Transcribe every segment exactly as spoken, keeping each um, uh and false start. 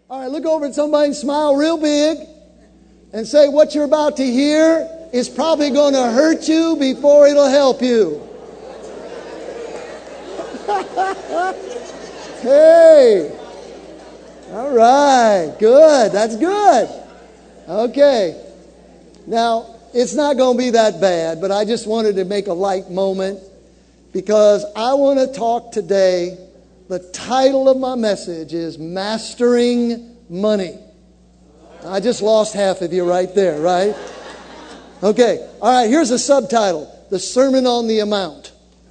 All right, look over at somebody and smile real big and say, what you're about to hear is probably going to hurt you before it'll help you. Hey. All right. Good. That's good. Okay. Now, it's not going to be that bad, but I just wanted to make a light moment because I want to talk today. The title of my message is Mastering Money. I just lost half of you right there, right? Okay. All right. Here's a subtitle. The Sermon on the Amount.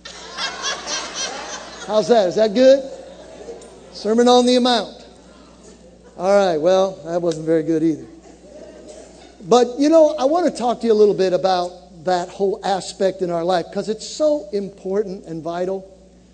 How's that? Is that good? Sermon on the Amount. All right. Well, that wasn't very good either. But, you know, I want to talk to you a little bit about that whole aspect in our life because it's so important and vital.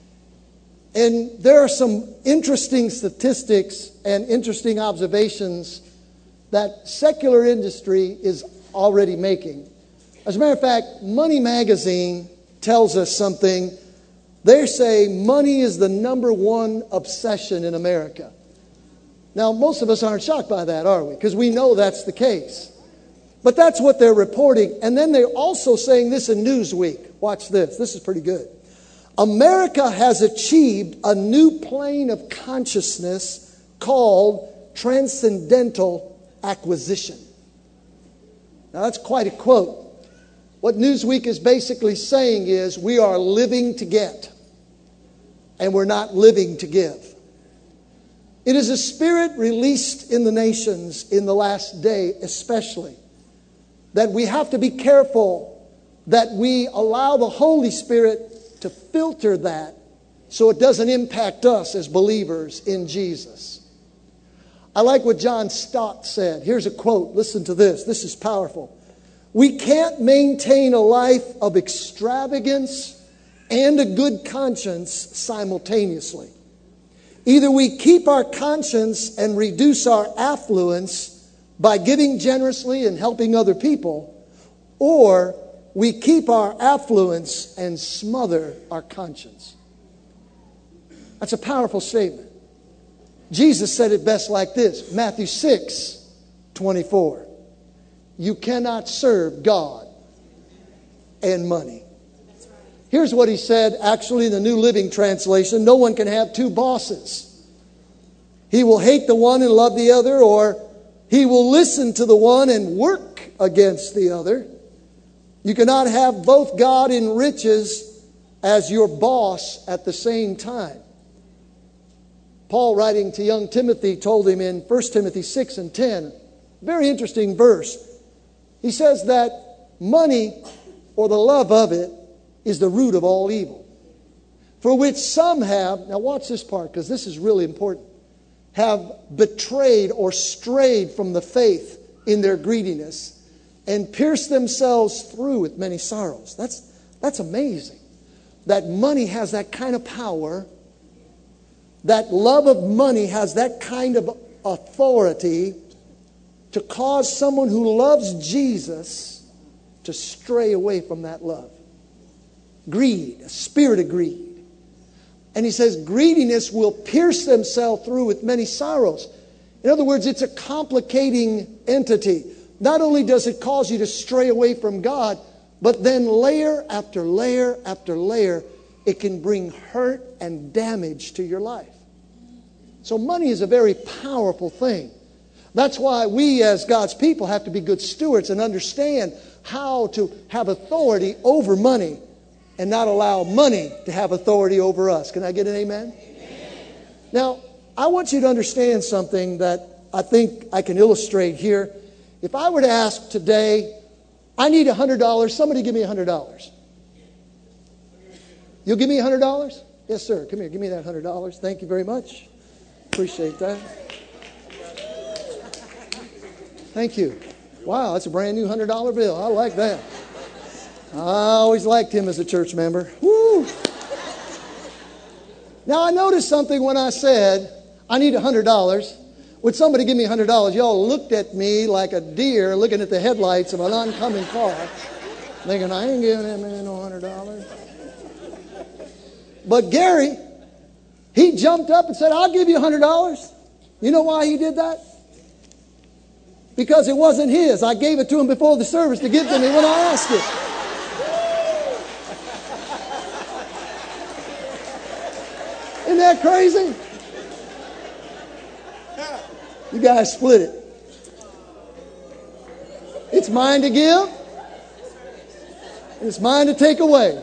And there are some interesting statistics and interesting observations that secular industry is already making. As a matter of fact, Money Magazine tells us something. They say money is the number one obsession in America. Now, most of us aren't shocked by that, are we? Because we know that's the case. But that's what they're reporting. And then they're also saying this in Newsweek. Watch this. This is pretty good. America has achieved a new plane of consciousness called transcendental acquisition. Now, that's quite a quote. What Newsweek is basically saying is we are living to get, and we're not living to give. It is a spirit released in the nations in the last day especially, that we have to be careful that we allow the Holy Spirit to filter that so it doesn't impact us as believers in Jesus. I like what John Stott said. Here's a quote. Listen to this. This is powerful. We can't maintain a life of extravagance and a good conscience simultaneously. Either we keep our conscience and reduce our affluence by giving generously and helping other people, or we keep our affluence and smother our conscience. That's a powerful statement. Jesus said it best like this. Matthew six twenty-four. You cannot serve God and money. Here's what he said, actually in the New Living Translation. No one can have two bosses. He will hate the one and love the other, or he will listen to the one and work against the other. You cannot have both God and riches as your boss at the same time. Paul, writing to young Timothy, told him in First Timothy six and ten, very interesting verse. He says that money, or the love of it, is the root of all evil. For which some have, now watch this part because this is really important, have betrayed or strayed from the faith in their greediness and pierced themselves through with many sorrows. That's, that's amazing. That money has that kind of power. That love of money has that kind of authority to cause someone who loves Jesus to stray away from that love. Greed, a spirit of greed. And he says greediness will pierce themselves through with many sorrows. In other words, it's a complicating entity. Not only does it cause you to stray away from God, but then layer after layer after layer, it can bring hurt and damage to your life. So money is a very powerful thing. That's why we as God's people have to be good stewards and understand how to have authority over money and not allow money to have authority over us. Can I get an amen? Amen. Now, I want you to understand something that I think I can illustrate here. If I were to ask today, I need one hundred dollars, somebody give me one hundred dollars. You'll give me one hundred dollars? Yes, sir. Come here. Give me that one hundred dollars. Thank you very much. Appreciate that. Thank you. Wow, that's a brand new one hundred dollar bill. I like that. I always liked him as a church member. Woo! Now, I noticed something when I said, I need one hundred dollars. Would somebody give me one hundred dollars? Y'all looked at me like a deer looking at the headlights of an oncoming car, thinking, I ain't giving that man no one hundred dollars. But Gary, he jumped up and said, I'll give you one hundred dollars. You know why he did that? Because it wasn't his. I gave it to him before the service to give to me when I asked it. Isn't that crazy? You guys split it. It's mine to give, and it's mine to take away.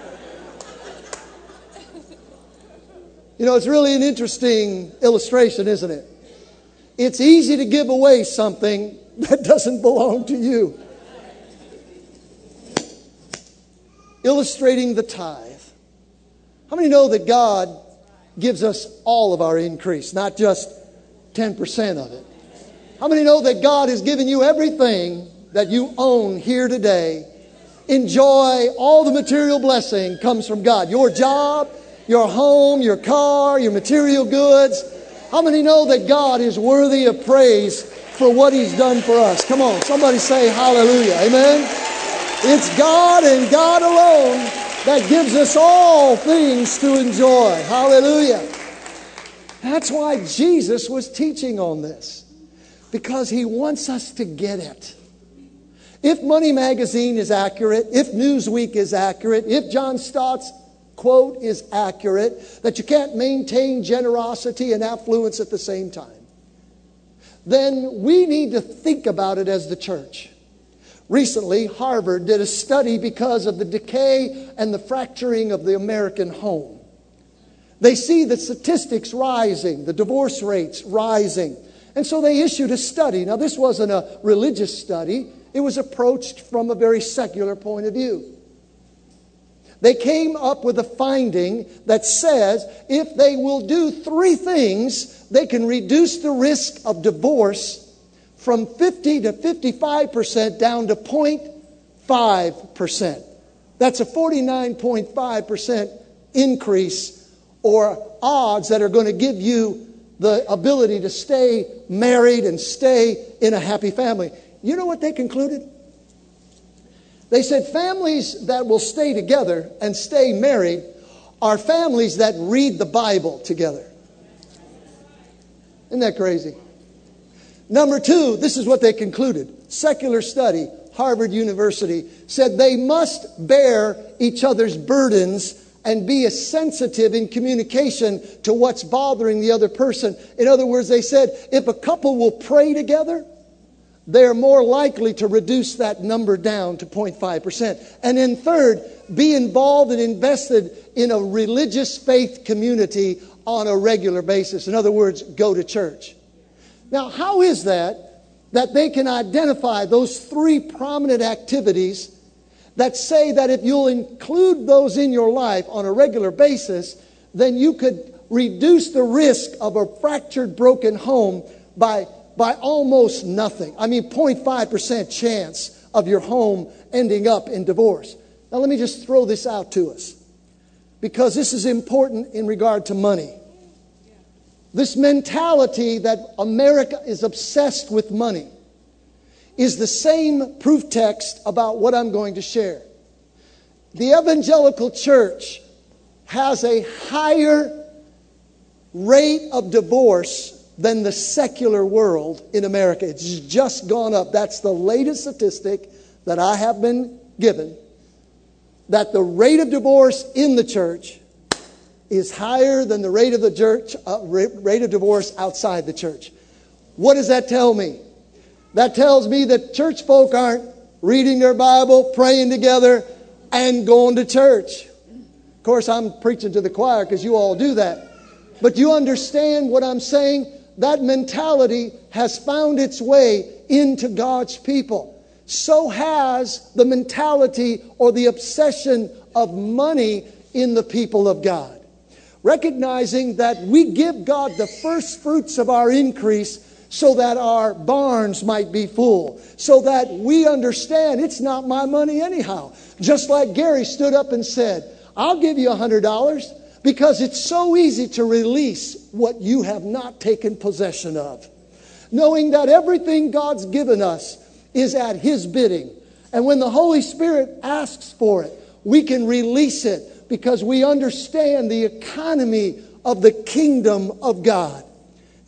You know, it's really an interesting illustration, isn't it? It's easy to give away something that doesn't belong to you. Illustrating the tithe. How many know that God gives us all of our increase, not just ten percent of it? How many know that God has given you everything that you own here today? Enjoy all the material blessing comes from God. Your job, your home, your car, your material goods. How many know that God is worthy of praise for what He's done for us? Come on, somebody say hallelujah. Amen. It's God and God alone that gives us all things to enjoy. Hallelujah. That's why Jesus was teaching on this, because He wants us to get it. If Money Magazine is accurate, if Newsweek is accurate, if John Stott's quote is accurate, that you can't maintain generosity and affluence at the same time, then we need to think about it as the church. Recently, Harvard did a study because of the decay and the fracturing of the American home. They see the statistics rising, the divorce rates rising. And so they issued a study. Now, this wasn't a religious study. It was approached from a very secular point of view. They came up with a finding that says if they will do three things, they can reduce the risk of divorce from fifty to fifty-five percent down to zero point five percent. That's a forty-nine point five percent increase, or odds that are going to give you the ability to stay married and stay in a happy family. You know what they concluded? They said families that will stay together and stay married are families that read the Bible together. Isn't that crazy? Number two, this is what they concluded. Secular study, Harvard University, said they must bear each other's burdens and be as sensitive in communication to what's bothering the other person. In other words, they said if a couple will pray together, they're more likely to reduce that number down to zero point five percent. And then third, be involved and invested in a religious faith community on a regular basis. In other words, go to church. Now, how is that that they can identify those three prominent activities that say that if you'll include those in your life on a regular basis, then you could reduce the risk of a fractured, broken home by by almost nothing. I mean, zero point five percent chance of your home ending up in divorce. Now, let me just throw this out to us, because this is important in regard to money. This mentality that America is obsessed with money is the same proof text about what I'm going to share. The evangelical church has a higher rate of divorce than the secular world in America. It's just gone up. That's the latest statistic that I have been given, that the rate of divorce in the church is higher than the rate of the church, uh, rate of divorce outside the church. What does that tell me? That tells me that church folk aren't reading their Bible, praying together, and going to church. Of course, I'm preaching to the choir because you all do that. But you understand what I'm saying? That mentality has found its way into God's people. So has the mentality or the obsession of money in the people of God. Recognizing that we give God the first fruits of our increase so that our barns might be full. So that we understand it's not my money anyhow. Just like Gary stood up and said, I'll give you a hundred dollars. Because it's so easy to release what you have not taken possession of. Knowing that everything God's given us is at His bidding. And when the Holy Spirit asks for it, we can release it because we understand the economy of the kingdom of God.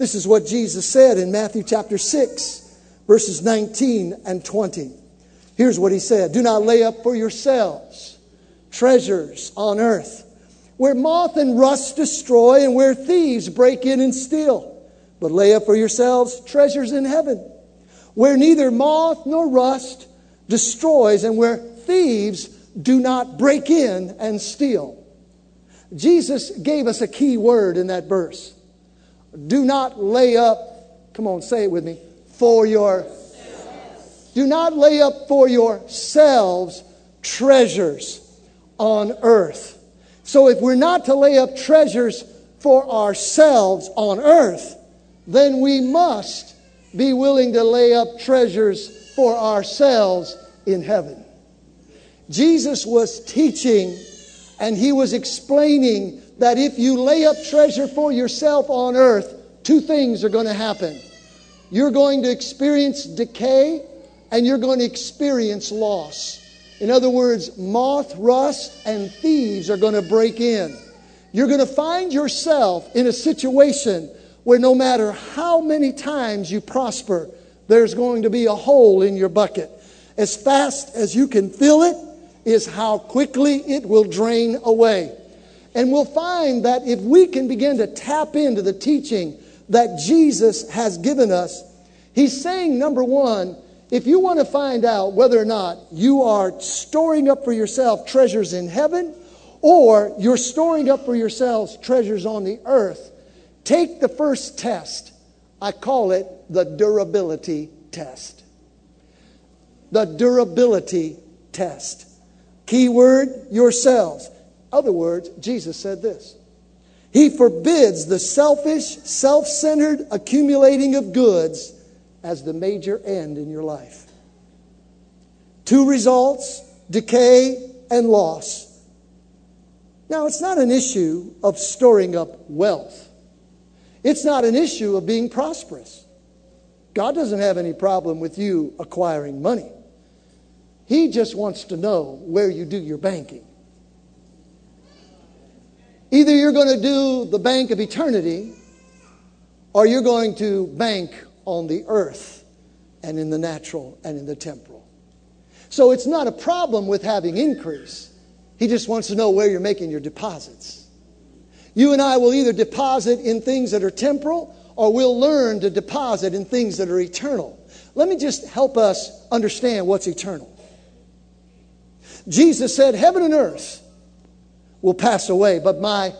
This is what Jesus said in Matthew chapter six, verses nineteen and twenty. Here's what he said. Do not lay up for yourselves treasures on earth, where moth and rust destroy and where thieves break in and steal. But lay up for yourselves treasures in heaven, where neither moth nor rust destroys and where thieves do not break in and steal. Jesus gave us a key word in that verse. Do not lay up, come on, say it with me, for your, do not lay up for yourselves treasures on earth. So if we're not to lay up treasures for ourselves on earth, then we must be willing to lay up treasures for ourselves in heaven. Jesus was teaching and he was explaining that if you lay up treasure for yourself on earth, two things are going to happen. You're going to experience decay and you're going to experience loss. In other words, moth, rust, and thieves are going to break in. You're going to find yourself in a situation where no matter how many times you prosper, there's going to be a hole in your bucket. As fast as you can fill it is how quickly it will drain away. And we'll find that if we can begin to tap into the teaching that Jesus has given us, he's saying, number one, if you want to find out whether or not you are storing up for yourself treasures in heaven or you're storing up for yourselves treasures on the earth, take the first test. I call it the durability test. The durability test. Key word, yourselves. Other words, Jesus said this. He forbids the selfish, self-centered accumulating of goods as the major end in your life. Two results, decay and loss. Now, it's not an issue of storing up wealth. It's not an issue of being prosperous. God doesn't have any problem with you acquiring money. He just wants to know where you do your banking. Either you're going to do the bank of eternity or you're going to bank on the earth and in the natural and in the temporal. So it's not a problem with having increase. He just wants to know where you're making your deposits. You and I will either deposit in things that are temporal or we'll learn to deposit in things that are eternal. Let me just help us understand what's eternal. Jesus said, heaven and earth will pass away, but my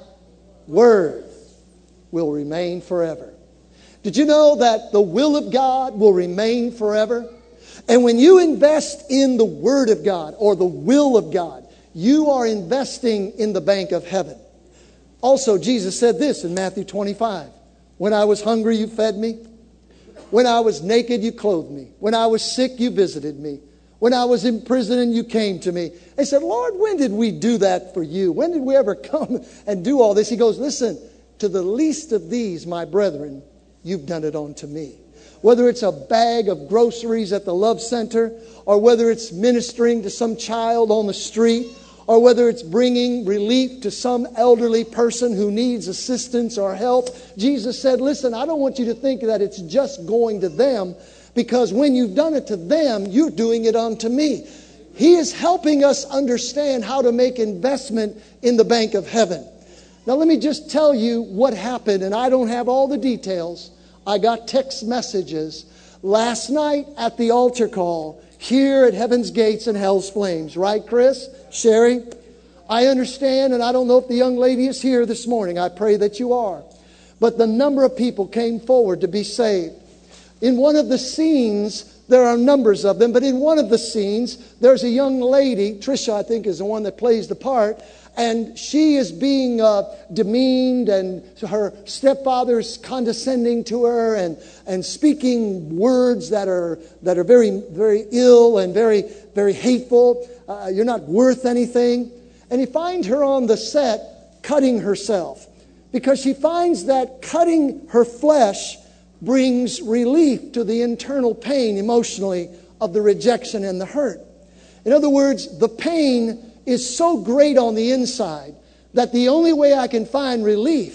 word will remain forever. Did you know that the will of God will remain forever? And when you invest in the word of God or the will of God, you are investing in the bank of heaven. Also, Jesus said this in Matthew twenty-five. When I was hungry, you fed me. When I was naked, you clothed me. When I was sick, you visited me. When I was in prison and you came to me. They said, Lord, when did we do that for you? When did we ever come and do all this? He goes, listen, to the least of these, my brethren, you've done it unto me. Whether it's a bag of groceries at the Love Center, or whether it's ministering to some child on the street, or whether it's bringing relief to some elderly person who needs assistance or help. Jesus said, listen, I don't want you to think that it's just going to them, because when you've done it to them, you're doing it unto me. He is helping us understand how to make investment in the bank of heaven. Now let me just tell you what happened, and I don't have all the details. I got text messages last night at the altar call here at Heaven's Gates and Hell's Flames. Right, Chris? Sherry? I understand, and I don't know if the young lady is here this morning. I pray that you are. But the number of people came forward to be saved. In one of the scenes, there are numbers of them, but in one of the scenes, there's a young lady, Trisha, I think, is the one that plays the part, and she is being uh, demeaned, and her stepfather's condescending to her and, and speaking words that are that are very, very ill and very, very hateful. Uh, you're not worth anything. And he finds her on the set cutting herself because she finds that cutting her flesh brings relief to the internal pain emotionally of the rejection and the hurt. In other words, the pain is so great on the inside that the only way I can find relief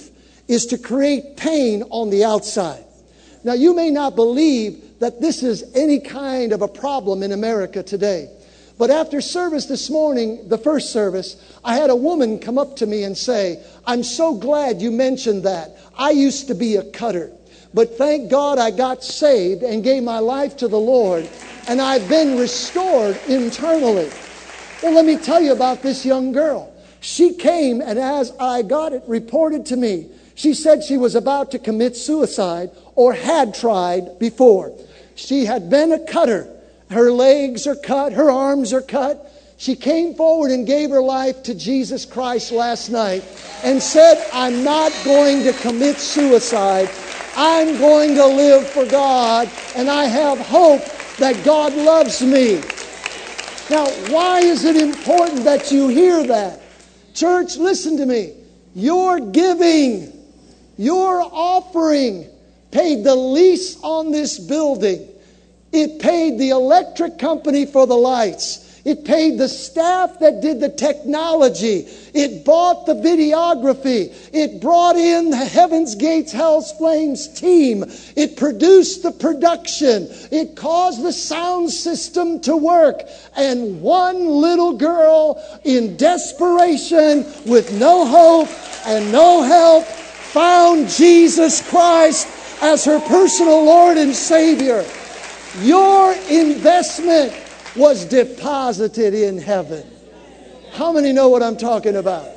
is to create pain on the outside. Now, you may not believe that this is any kind of a problem in America today. But after service this morning, the first service, I had a woman come up to me and say, I'm so glad you mentioned that. I used to be a cutter. But thank God I got saved and gave my life to the Lord. And I've been restored internally. Well, let me tell you about this young girl. She came, and as I got it reported to me, she said she was about to commit suicide or had tried before. She had been a cutter. Her legs are cut. Her arms are cut. She came forward and gave her life to Jesus Christ last night and said, I'm not going to commit suicide. I'm going to live for God, and I have hope that God loves me. Now, why is it important that you hear that? Church, listen to me. Your giving, your offering paid the lease on this building. It paid the electric company for the lights. It paid the staff that did the technology. It bought the videography. It brought in the Heaven's Gates, Hell's Flames team. It produced the production. It caused the sound system to work. And one little girl in desperation with no hope and no help found Jesus Christ as her personal Lord and Savior. Your investment was deposited in heaven. How many know what I'm talking about?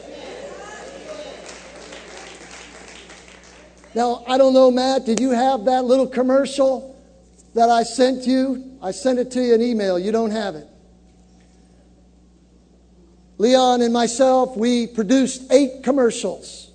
Now, I don't know, Matt, did you have that little commercial that I sent you? I sent it to you in email. You don't have it. Leon and myself, we produced eight commercials.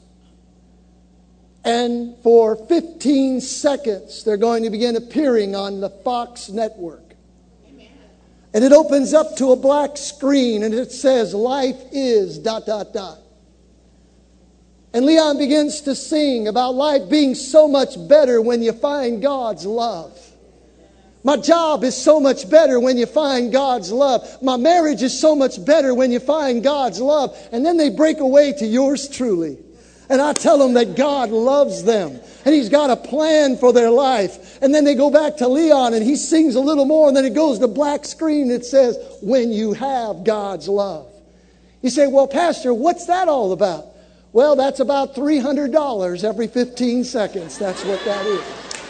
And for fifteen seconds, they're going to begin appearing on the Fox network. And it opens up to a black screen and it says, life is dot, dot, dot. And Leon begins to sing about life being so much better when you find God's love. My job is so much better when you find God's love. My marriage is so much better when you find God's love. And then they break away to yours truly. And I tell them that God loves them. And He's got a plan for their life. And then they go back to Leon and he sings a little more. And then it goes to black screen. It says, when you have God's love. You say, well, Pastor, what's that all about? Well, that's about three hundred dollars every fifteen seconds. That's what that is.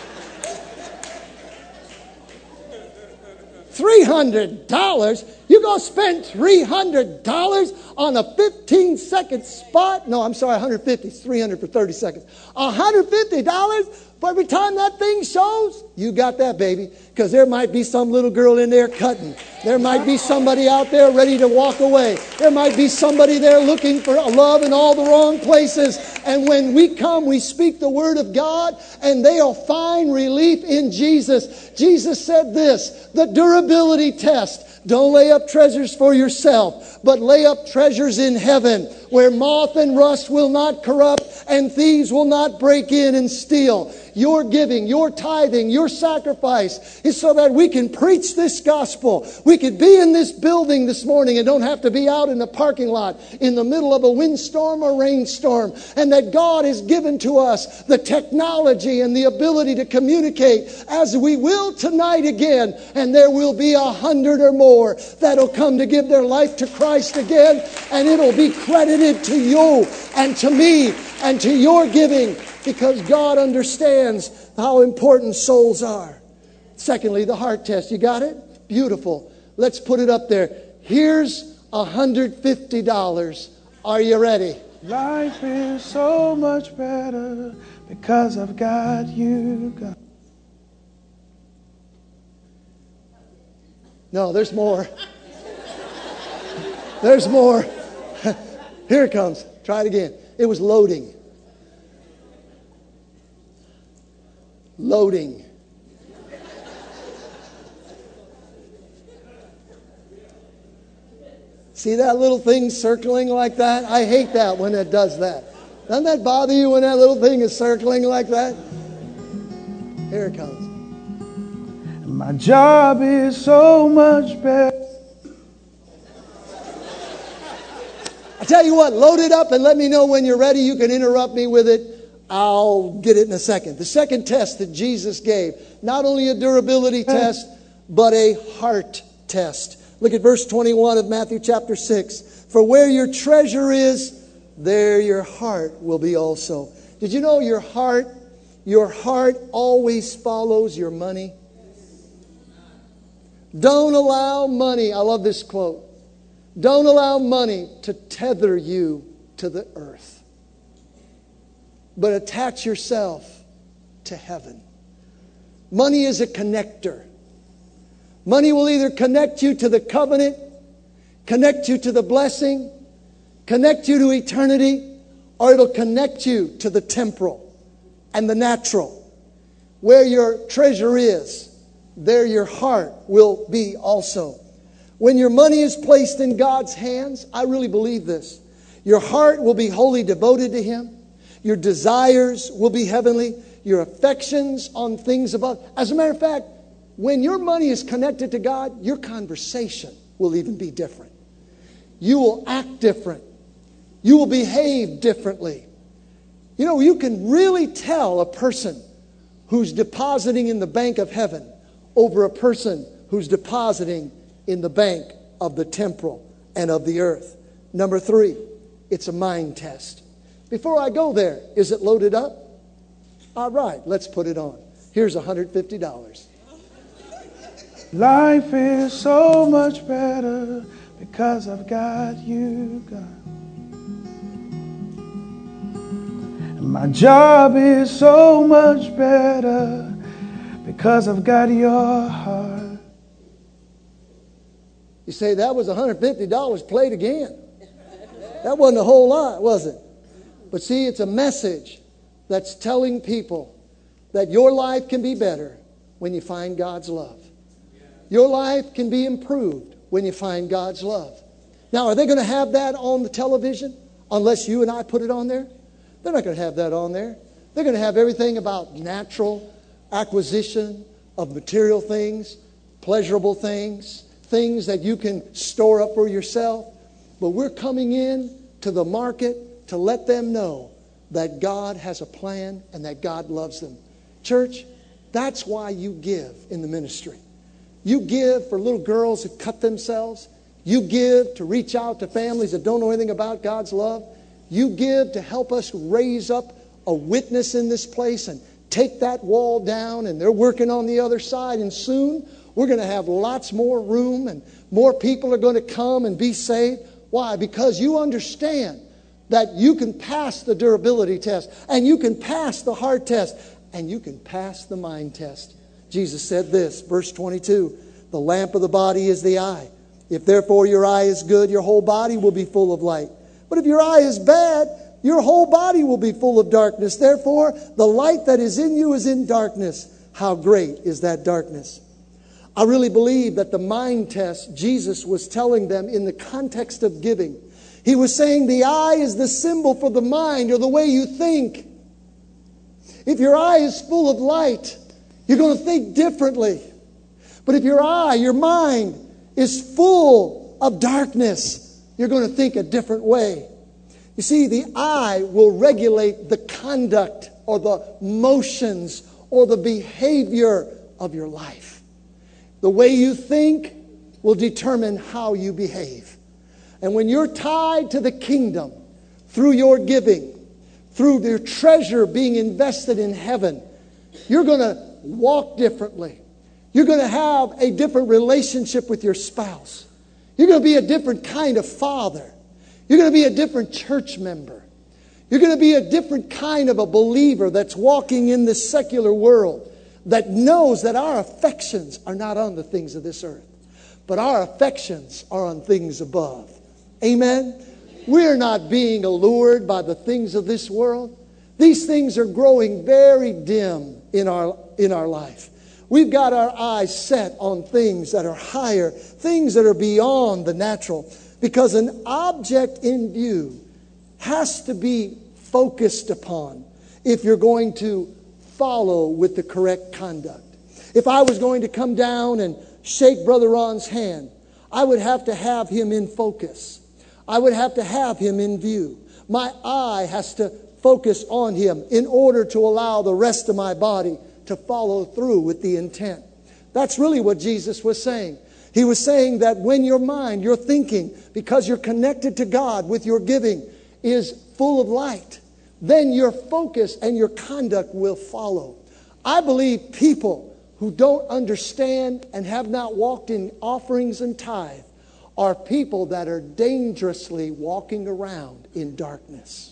three hundred dollars? You're going to spend three hundred dollars on a fifteen second spot? No, I'm sorry, one hundred fifty dollars. It's three hundred dollars for thirty seconds. one hundred fifty dollars for every time that thing shows? You got that, baby. Because there might be some little girl in there cutting. There might be somebody out there ready to walk away. There might be somebody there looking for love in all the wrong places. And when we come, we speak the word of God, and they'll find relief in Jesus. Jesus said this, the durability test. Don't lay up treasures for yourself, but lay up treasures in heaven, where moth and rust will not corrupt and thieves will not break in and steal. Your giving, your tithing, your sacrifice is so that we can preach this gospel. We could be in this building this morning and don't have to be out in the parking lot in the middle of a windstorm or rainstorm. And that God has given to us the technology and the ability to communicate as we will tonight again. And there will be a hundred or more that'll come to give their life to Christ again. And it'll be credited to you and to me and to your giving, because God understands how important souls are. Secondly, the heart test. You got it? Beautiful. Let's put it up there. Here's one hundred fifty dollars. Are you ready? Life is so much better because I've got you. God. No, there's more. There's more. Here it comes. Try it again. It was loading. Loading. See that little thing circling like that? I hate that when it does that. Doesn't that bother you when that little thing is circling like that? Here it comes. My job is so much better. I tell you what, load it up and let me know when you're ready. You can interrupt me with it. I'll get it in a second. The second test that Jesus gave, not only a durability test, but a heart test. Look at verse twenty-one of Matthew chapter six. For where your treasure is, there your heart will be also. Did you know your heart, your heart always follows your money? Don't allow money, I love this quote, don't allow money to tether you to the earth, but attach yourself to heaven. Money is a connector. Money will either connect you to the covenant, connect you to the blessing, connect you to eternity, or it'll connect you to the temporal and the natural. Where your treasure is, there your heart will be also. When your money is placed in God's hands, I really believe this, your heart will be wholly devoted to Him. Your desires will be heavenly. Your affections on things above. As a matter of fact, when your money is connected to God, your conversation will even be different. You will act different. You will behave differently. You know, you can really tell a person who's depositing in the bank of heaven over a person who's depositing in the bank of the temporal and of the earth. Number three, it's a mind test. Before I go there, is it loaded up? All right, let's put it on. Here's one hundred fifty dollars. Life is so much better because I've got you, God. And my job is so much better because I've got your heart. You say, that was one hundred fifty dollars played again. That wasn't a whole lot, was it? But see, it's a message that's telling people that your life can be better when you find God's love. Your life can be improved when you find God's love. Now, are they going to have that on the television unless you and I put it on there? They're not going to have that on there. They're going to have everything about natural acquisition of material things, pleasurable things, things that you can store up for yourself. But we're coming in to the market to let them know that God has a plan and that God loves them. Church, that's why you give in the ministry. You give for little girls who cut themselves. You give to reach out to families that don't know anything about God's love. You give to help us raise up a witness in this place and take that wall down, and they're working on the other side, and soon we're going to have lots more room and more people are going to come and be saved. Why? Because you understand that you can pass the durability test, and you can pass the heart test, and you can pass the mind test. Jesus said this, verse twenty-two, the lamp of the body is the eye. If therefore your eye is good, your whole body will be full of light. But if your eye is bad, your whole body will be full of darkness. Therefore, the light that is in you is in darkness. How great is that darkness? I really believe that the mind test, Jesus was telling them in the context of giving. He was saying the eye is the symbol for the mind, or the way you think. If your eye is full of light, you're going to think differently. But if your eye, your mind, is full of darkness, you're going to think a different way. You see, the eye will regulate the conduct or the motions or the behavior of your life. The way you think will determine how you behave. And when you're tied to the kingdom through your giving, through your treasure being invested in heaven, you're going to walk differently. You're going to have a different relationship with your spouse. You're going to be a different kind of father. You're going to be a different church member. You're going to be a different kind of a believer that's walking in this secular world, that knows that our affections are not on the things of this earth, but our affections are on things above. Amen? We're not being allured by the things of this world. These things are growing very dim in our, in our life. We've got our eyes set on things that are higher, things that are beyond the natural, because an object in view has to be focused upon if you're going to follow with the correct conduct. If I was going to come down and shake Brother Ron's hand, I would have to have him in focus. I would have to have him in view. My eye has to focus on Him in order to allow the rest of my body to follow through with the intent. That's really what Jesus was saying. He was saying that when your mind, your thinking, because you're connected to God with your giving, is full of light, then your focus and your conduct will follow. I believe people who don't understand and have not walked in offerings and tithe are people that are dangerously walking around in darkness.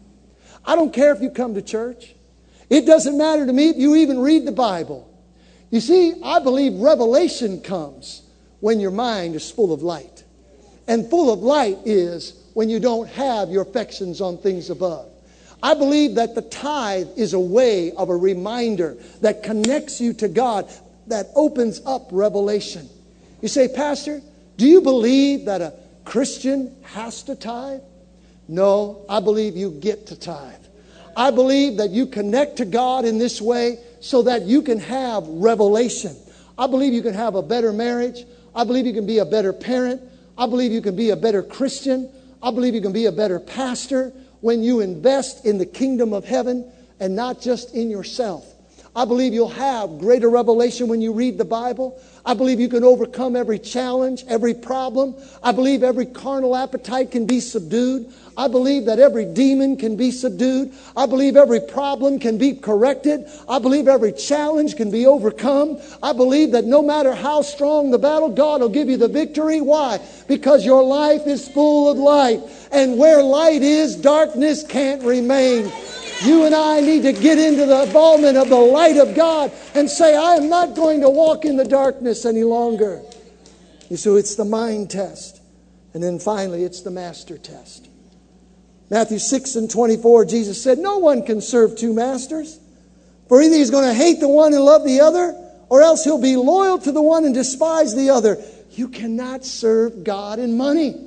I don't care if you come to church. It doesn't matter to me if you even read the Bible. You see, I believe revelation comes when your mind is full of light. And full of light is when you don't have your affections on things above. I believe that the tithe is a way of a reminder that connects you to God, that opens up revelation. You say, Pastor, do you believe that a Christian has to tithe? No, I believe you get to tithe. I believe that you connect to God in this way so that you can have revelation. I believe you can have a better marriage. I believe you can be a better parent. I believe you can be a better Christian. I believe you can be a better pastor when you invest in the kingdom of heaven and not just in yourself. I believe you'll have greater revelation when you read the Bible. I believe you can overcome every challenge, every problem. I believe every carnal appetite can be subdued. I believe that every demon can be subdued. I believe every problem can be corrected. I believe every challenge can be overcome. I believe that no matter how strong the battle, God will give you the victory. Why? Because your life is full of light. And where light is, darkness can't remain. You and I need to get into the involvement of the light of God and say, I am not going to walk in the darkness any longer. You see, it's the mind test. And then finally, it's the master test. Matthew six and twenty-four, Jesus said, no one can serve two masters. For either he's going to hate the one and love the other, or else he'll be loyal to the one and despise the other. You cannot serve God and money.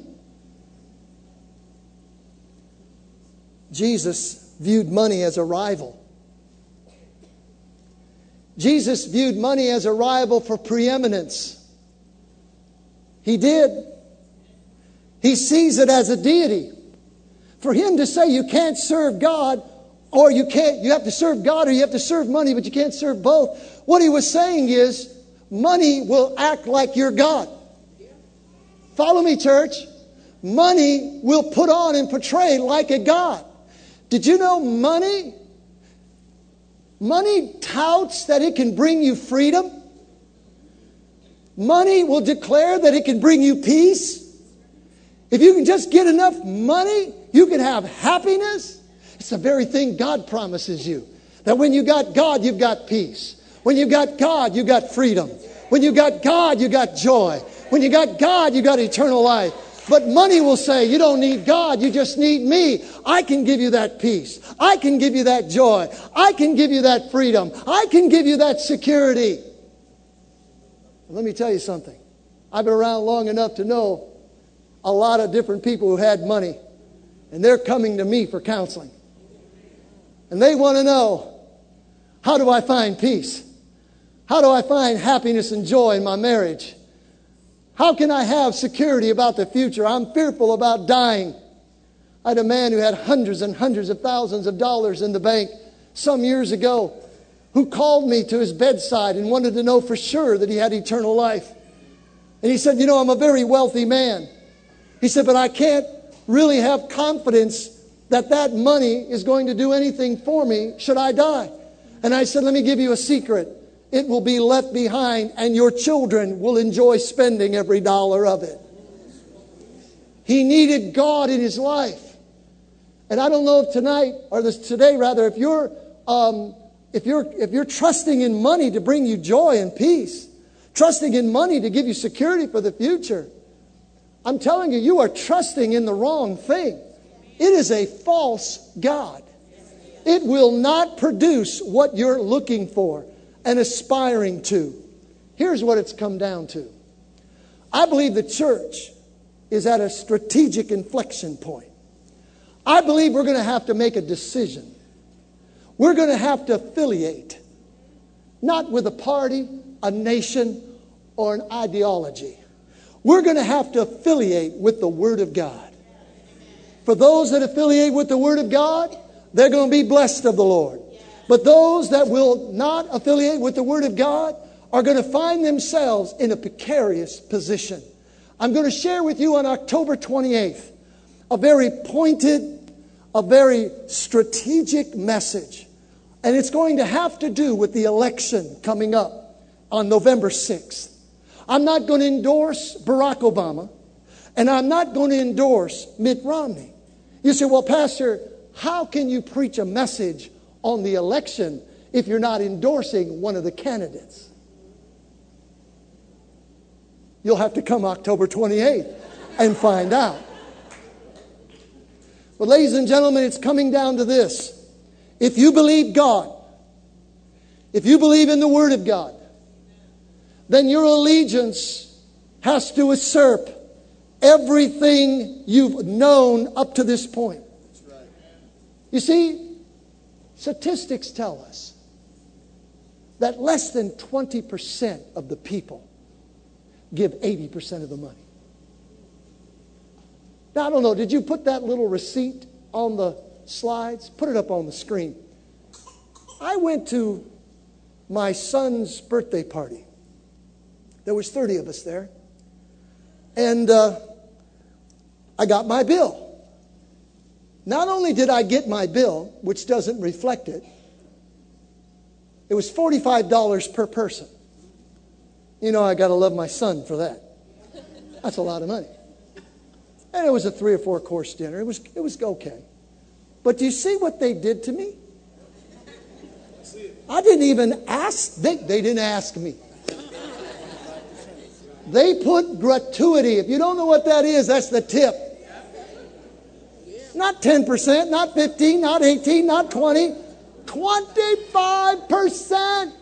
Jesus viewed money as a rival. Jesus viewed money as a rival for preeminence. He did. He sees it as a deity. For him to say you can't serve God, or you can't, you have to serve God or you have to serve money, but you can't serve both. What he was saying is money will act like your God. Follow me, church. Money will put on and portray like a God. Did you know money? Money touts that it can bring you freedom. Money will declare that it can bring you peace. If you can just get enough money, you can have happiness. It's the very thing God promises you. That when you got God, you've got peace. When you got God, you got freedom. When you got God, you got joy. When you got God, you got eternal life. But money will say, you don't need God, you just need me. I can give you that peace. I can give you that joy. I can give you that freedom. I can give you that security. And let me tell you something. I've been around long enough to know a lot of different people who had money. And they're coming to me for counseling. And they want to know, how do I find peace? How do I find happiness and joy in my marriage? How can I have security about the future? I'm fearful about dying. I had a man who had hundreds and hundreds of thousands of dollars in the bank some years ago who called me to his bedside and wanted to know for sure that he had eternal life. And he said, you know, I'm a very wealthy man. He said, but I can't really have confidence that that money is going to do anything for me should I die. And I said, let me give you a secret. It will be left behind and your children will enjoy spending every dollar of it. He needed God in his life. And I don't know if tonight, or this today rather, if you're, um, if you're, if you're trusting in money to bring you joy and peace, trusting in money to give you security for the future, I'm telling you, you are trusting in the wrong thing. It is a false God. It will not produce what you're looking for and aspiring to. Here's what it's come down to. I believe the church is at a strategic inflection point. I believe we're going to have to make a decision. We're going to have to affiliate, not with a party, a nation, or an ideology. We're going to have to affiliate with the Word of God. For those that affiliate with the Word of God, they're going to be blessed of the Lord. But those that will not affiliate with the Word of God are going to find themselves in a precarious position. I'm going to share with you on October twenty-eighth a very pointed, a very strategic message. And it's going to have to do with the election coming up on November sixth. I'm not going to endorse Barack Obama, and I'm not going to endorse Mitt Romney. You say, well, Pastor, how can you preach a message on the election if you're not endorsing one of the candidates? You'll have to come October twenty-eighth and find out. But ladies and gentlemen, it's coming down to this. If you believe God, if you believe in the Word of God, then your allegiance has to usurp everything you've known up to this point. You see, statistics tell us that less than twenty percent of the people give eighty percent of the money. Now, I don't know, did you put that little receipt on the slides? Put it up on the screen. I went to my son's birthday party. There was thirty of us there. And uh, I got my bill. Not only did I get my bill, which doesn't reflect it, it was forty-five dollars per person. You know, I got to love my son for that. That's a lot of money. And it was a three or four course dinner. It was, it was okay. But do you see what they did to me? I didn't even ask. They, they didn't ask me. They put gratuity. If you don't know what that is, that's the tip. Not ten percent, not fifteen, not eighteen, not twenty. twenty-five percent.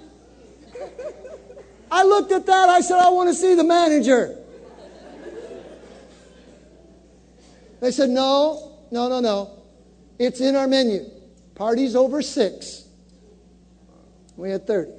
I looked at that. I said, I want to see the manager. They said, no, no, no, no. It's in our menu. Party's over six. We had thirty.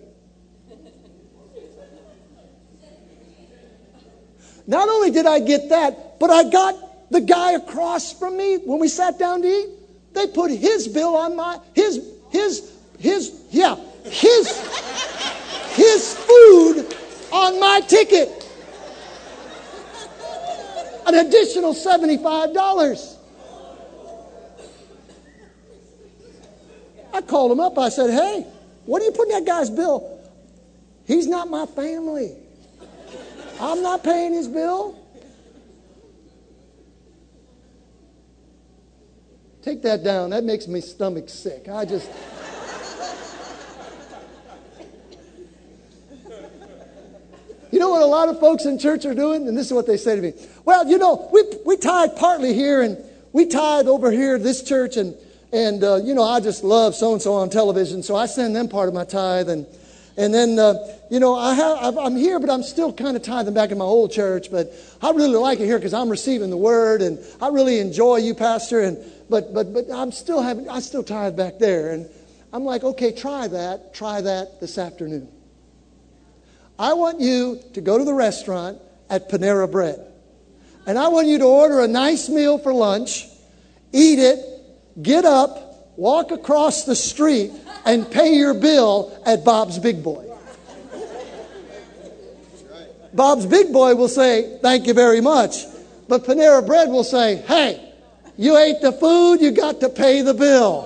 Not only did I get that, but I got the guy across from me when we sat down to eat. They put his bill on my, his, his, his, yeah, his, his food on my ticket. An additional seventy-five dollars. I called him up. I said, hey, what are you putting that guy's bill? He's not my family. I'm not paying his bill. Take that down. That makes my stomach sick. I just... You know what a lot of folks in church are doing? And this is what they say to me. Well, you know, we we tithe partly here, and we tithe over here at this church, and, and uh, you know, I just love so-and-so on television, so I send them part of my tithe. And and then, uh, you know, I have, I'm here, but I'm still kind of tithing back in my old church, but I really like it here because I'm receiving the Word, and I really enjoy you, Pastor, and but but but I'm still having, I still tithe back there. And I'm like, okay, try that, try that this afternoon. I want you to go to the restaurant at Panera Bread. And I want you to order a nice meal for lunch, eat it, get up, walk across the street, and pay your bill at Bob's Big Boy. Bob's Big Boy will say, thank you very much. But Panera Bread will say, hey, you ate the food, you got to pay the bill.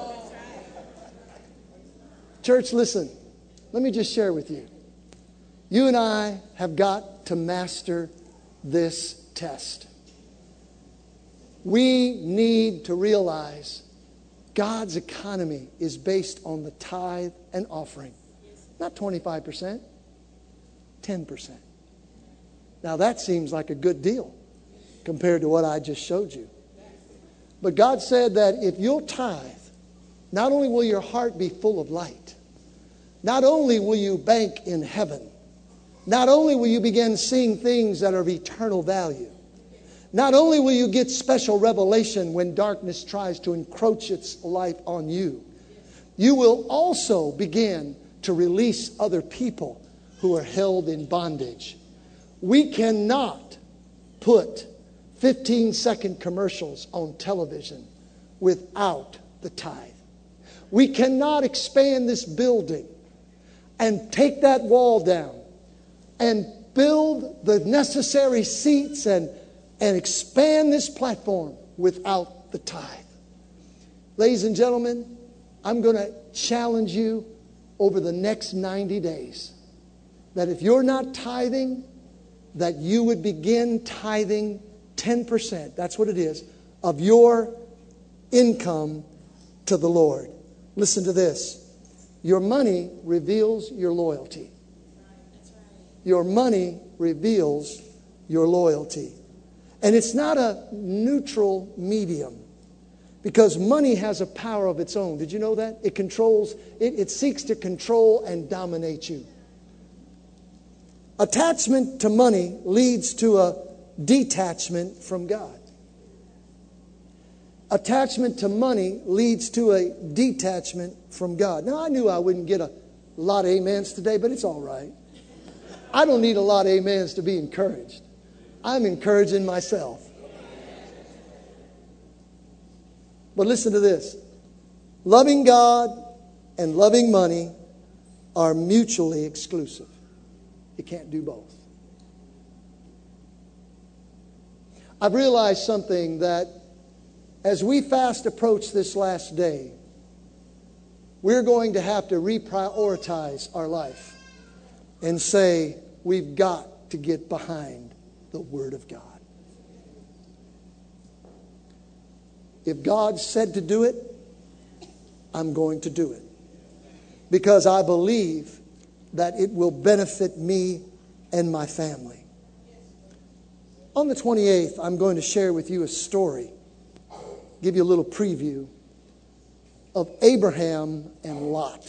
Church, listen. Let me just share with you. You and I have got to master this test. We need to realize God's economy is based on the tithe and offering. Not twenty-five percent, ten percent. Now that seems like a good deal compared to what I just showed you. But God said that if you'll tithe, not only will your heart be full of light, not only will you bank in heaven, not only will you begin seeing things that are of eternal value, not only will you get special revelation when darkness tries to encroach its life on you, you will also begin to release other people who are held in bondage. We cannot put fifteen second commercials on television without the tithe. We cannot expand this building and take that wall down and build the necessary seats and, and expand this platform without the tithe. Ladies and gentlemen, I'm going to challenge you over the next ninety days that if you're not tithing, that you would begin tithing ten percent, that's what it is, of your income to the Lord. Listen to this. Your money reveals your loyalty. Your money reveals your loyalty. And it's not a neutral medium, because money has a power of its own. Did you know that? It controls, it, it seeks to control and dominate you. Attachment to money leads to a detachment from God. Attachment to money leads to a detachment from God. Now, I knew I wouldn't get a lot of amens today, but it's all right. I don't need a lot of amens to be encouraged. I'm encouraging myself. But listen to this. Loving God and loving money are mutually exclusive. You can't do both. I've realized something, that as we fast approach this last day, we're going to have to reprioritize our life and say, we've got to get behind the Word of God. If God said to do it, I'm going to do it. Because I believe that it will benefit me and my family. On the twenty-eighth, I'm going to share with you a story, give you a little preview of Abraham and Lot.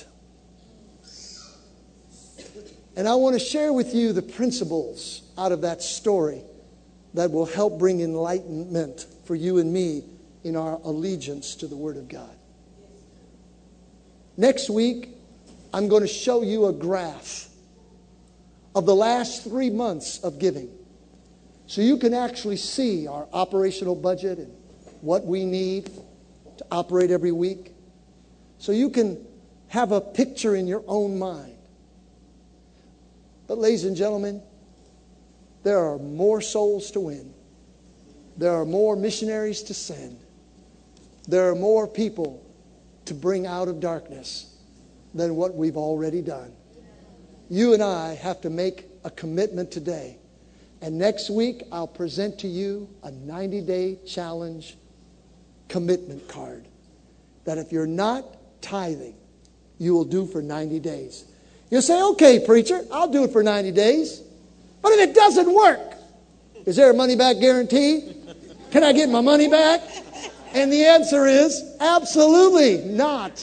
And I want to share with you the principles out of that story that will help bring enlightenment for you and me in our allegiance to the Word of God. Next week, I'm going to show you a graph of the last three months of giving, so you can actually see our operational budget and what we need to operate every week, so you can have a picture in your own mind. But ladies and gentlemen, there are more souls to win. There are more missionaries to send. There are more people to bring out of darkness than what we've already done. You and I have to make a commitment today. And next week, I'll present to you a ninety-day challenge commitment card that if you're not tithing, you will do for ninety days. You'll say, okay, preacher, I'll do it for ninety days. But if it doesn't work, is there a money-back guarantee? Can I get my money back? And the answer is absolutely not.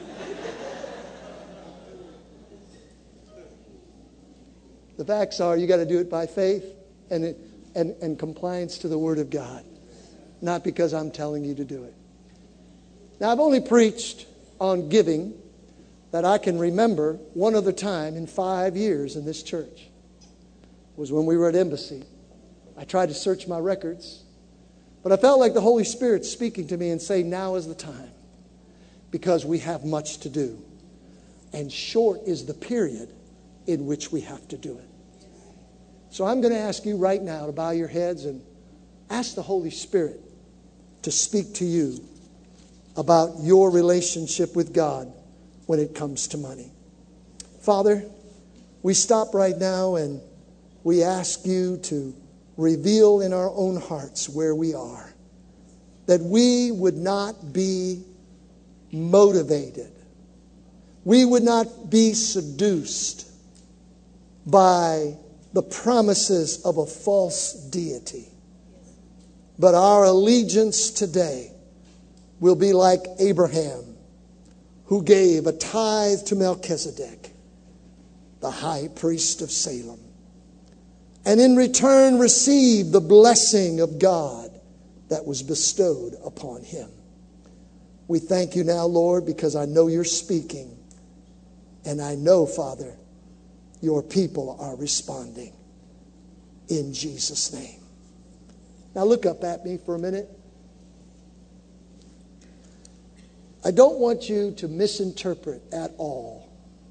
The facts are, you got to do it by faith and, it, and, and compliance to the Word of God, not because I'm telling you to do it. Now, I've only preached on giving that I can remember one other time in five years in this church. It was when we were at Embassy. I tried to search my records, but I felt like the Holy Spirit speaking to me and saying, now is the time, because we have much to do. And short is the period in which we have to do it. So I'm going to ask you right now to bow your heads and ask the Holy Spirit to speak to you about your relationship with God when it comes to money. Father, we stop right now and we ask you to reveal in our own hearts where we are, that we would not be motivated, we would not be seduced by the promises of a false deity, but our allegiance today will be like Abraham, who gave a tithe to Melchizedek, the high priest of Salem, and in return received the blessing of God that was bestowed upon him. We thank you now, Lord, because I know you're speaking, and I know, Father, your people are responding in Jesus' name. Now look up at me for a minute. I don't want you to misinterpret at all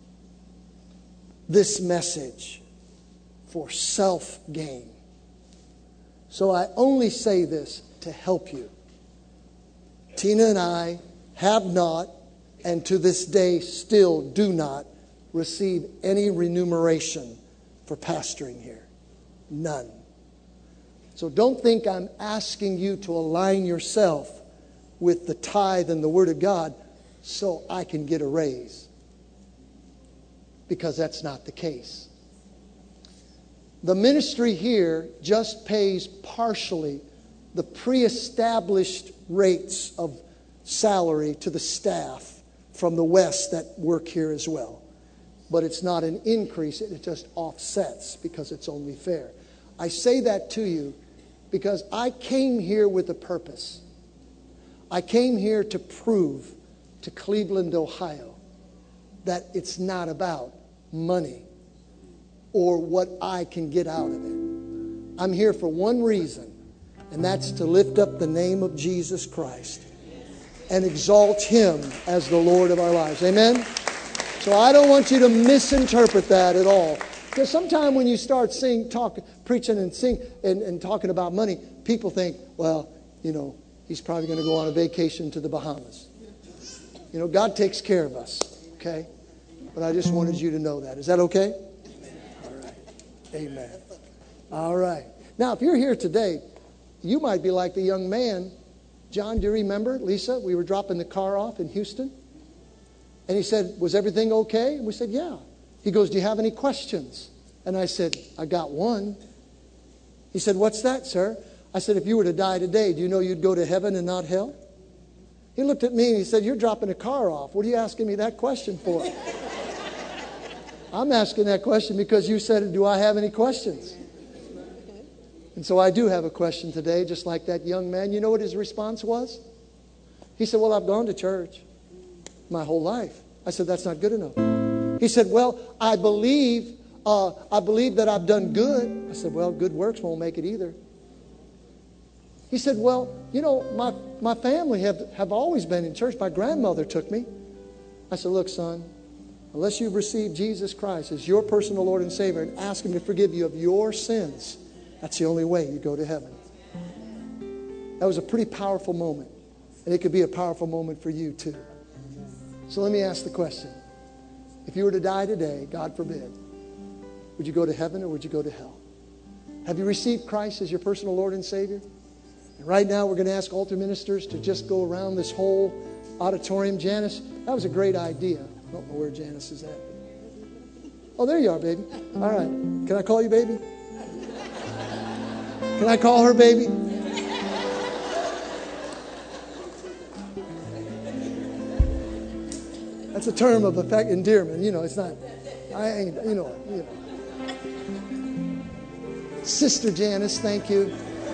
this message for self-gain. So I only say this to help you. Tina and I have not, and to this day still do not, receive any remuneration for pastoring here. None. So don't think I'm asking you to align yourself with the tithe and the Word of God so I can get a raise. Because that's not the case. The ministry here just pays partially the pre-established rates of salary to the staff from the West that work here as well. But it's not an increase, it just offsets because it's only fair. I say that to you because I came here with a purpose. I came here to prove to Cleveland, Ohio, that it's not about money or what I can get out of it. I'm here for one reason, and that's to lift up the name of Jesus Christ and exalt Him as the Lord of our lives. Amen? So I don't want you to misinterpret that at all. Because sometimes when you start sing, talk, preaching and sing and, and talking about money, people think, well, you know, he's probably going to go on a vacation to the Bahamas. You know, God takes care of us, okay? But I just wanted you to know that. Is that okay? All right. Amen. All right. Now, if you're here today, you might be like the young man. John, do you remember, Lisa? We were dropping the car off in Houston. And he said, was everything okay? And we said, yeah. He goes, do you have any questions? And I said, I got one. He said, what's that, sir? I said, if you were to die today, do you know you'd go to heaven and not hell? He looked at me and he said, you're dropping a car off. What are you asking me that question for? I'm asking that question because you said, do I have any questions? And so I do have a question today, just like that young man. You know what his response was? He said, well, I've gone to church my whole life. I said, that's not good enough. He said, well, I believe, uh, I believe that I've done good. I said, well, good works won't make it either. He said, well, you know, my, my family have, have always been in church. My grandmother took me. I said, look, son, unless you've received Jesus Christ as your personal Lord and Savior and ask Him to forgive you of your sins, that's the only way you go to heaven. That was a pretty powerful moment. And it could be a powerful moment for you too. So let me ask the question. If you were to die today, God forbid, would you go to heaven or would you go to hell? Have you received Christ as your personal Lord and Savior? And right now we're going to ask altar ministers to just go around this whole auditorium. Janice, that was a great idea. I don't know where Janice is at. Oh, there you are, baby. All right. Can I call you baby? Can I call her baby? That's a term of affect, endearment. You know, it's not, I ain't, you know, you know. Sister Janice, thank you.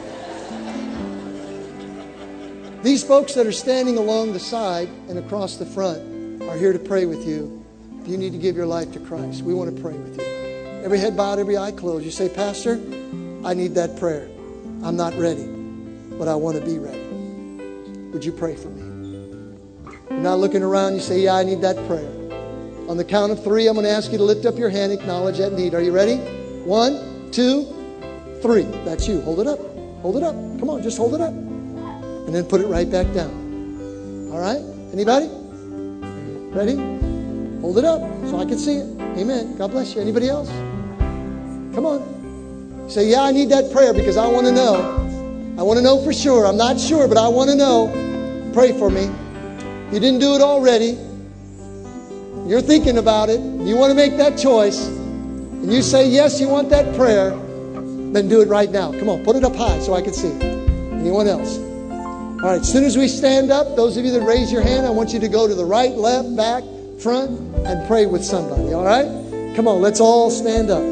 These folks that are standing along the side and across the front are here to pray with you. If you need to give your life to Christ, we want to pray with you. Every head bowed, every eye closed. You say, Pastor, I need that prayer. I'm not ready, but I want to be ready. Would you pray for me? You're not looking around. You say, yeah, I need that prayer. On the count of three, I'm going to ask you to lift up your hand, acknowledge that need. Are you ready? One, two, three. That's you. Hold it up. Hold it up. Come on, just hold it up. And then put it right back down. All right? Anybody? Ready? Hold it up so I can see it. Amen. God bless you. Anybody else? Come on. Say, yeah, I need that prayer because I want to know. I want to know for sure. I'm not sure, but I want to know. Pray for me. You didn't do it already. You're thinking about it. You want to make that choice. And you say, yes, you want that prayer. Then do it right now. Come on, put it up high so I can see it. Anyone else? All right, as soon as we stand up, those of you that raise your hand, I want you to go to the right, left, back, front, and pray with somebody. All right? Come on, let's all stand up.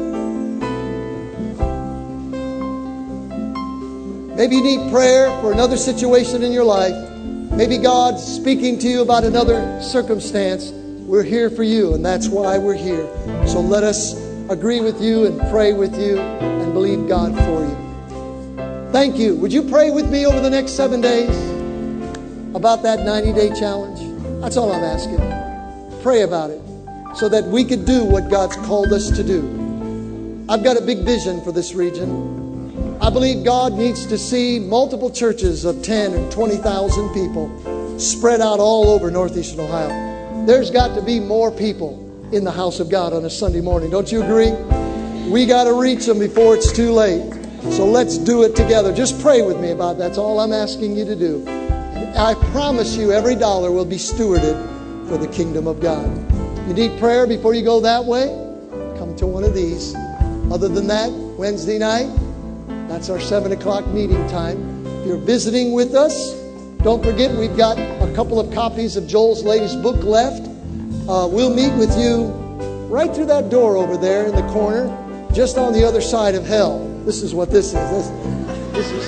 Maybe you need prayer for another situation in your life. Maybe God's speaking to you about another circumstance. We're here for you, and that's why we're here. So let us agree with you and pray with you and believe God for you. Thank you. Would you pray with me over the next seven days about that ninety-day challenge? That's all I'm asking. Pray about it so that we could do what God's called us to do. I've got a big vision for this region. I believe God needs to see multiple churches of ten and twenty thousand people spread out all over northeastern Ohio. There's got to be more people in the house of God on a Sunday morning. Don't you agree? We got to reach them before it's too late. So let's do it together. Just pray with me about that. That's all I'm asking you to do. And I promise you every dollar will be stewarded for the kingdom of God. You need prayer before you go that way? Come to one of these. Other than that, Wednesday night, that's our seven o'clock meeting time. If you're visiting with us, don't forget we've got a couple of copies of Joel's latest book left. Uh, we'll meet with you right through that door over there in the corner, just on the other side of hell. This is what this is. This, this is.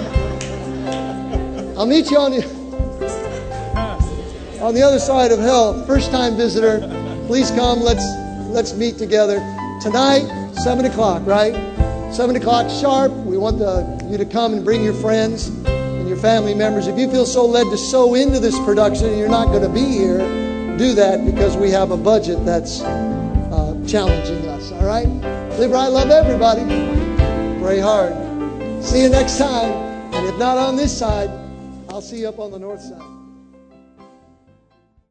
I'll meet you on the on the other side of hell. First time visitor, please come. Let's let's meet together tonight, seven o'clock. Right, seven o'clock sharp. We want the, you to come and bring your friends and your family members. If you feel so led to sow into this production and you're not going to be here, do that, because we have a budget that's uh, challenging us. All right, live right, love everybody. Pray hard. See you next time. And if not on this side, I'll see you up on the north side.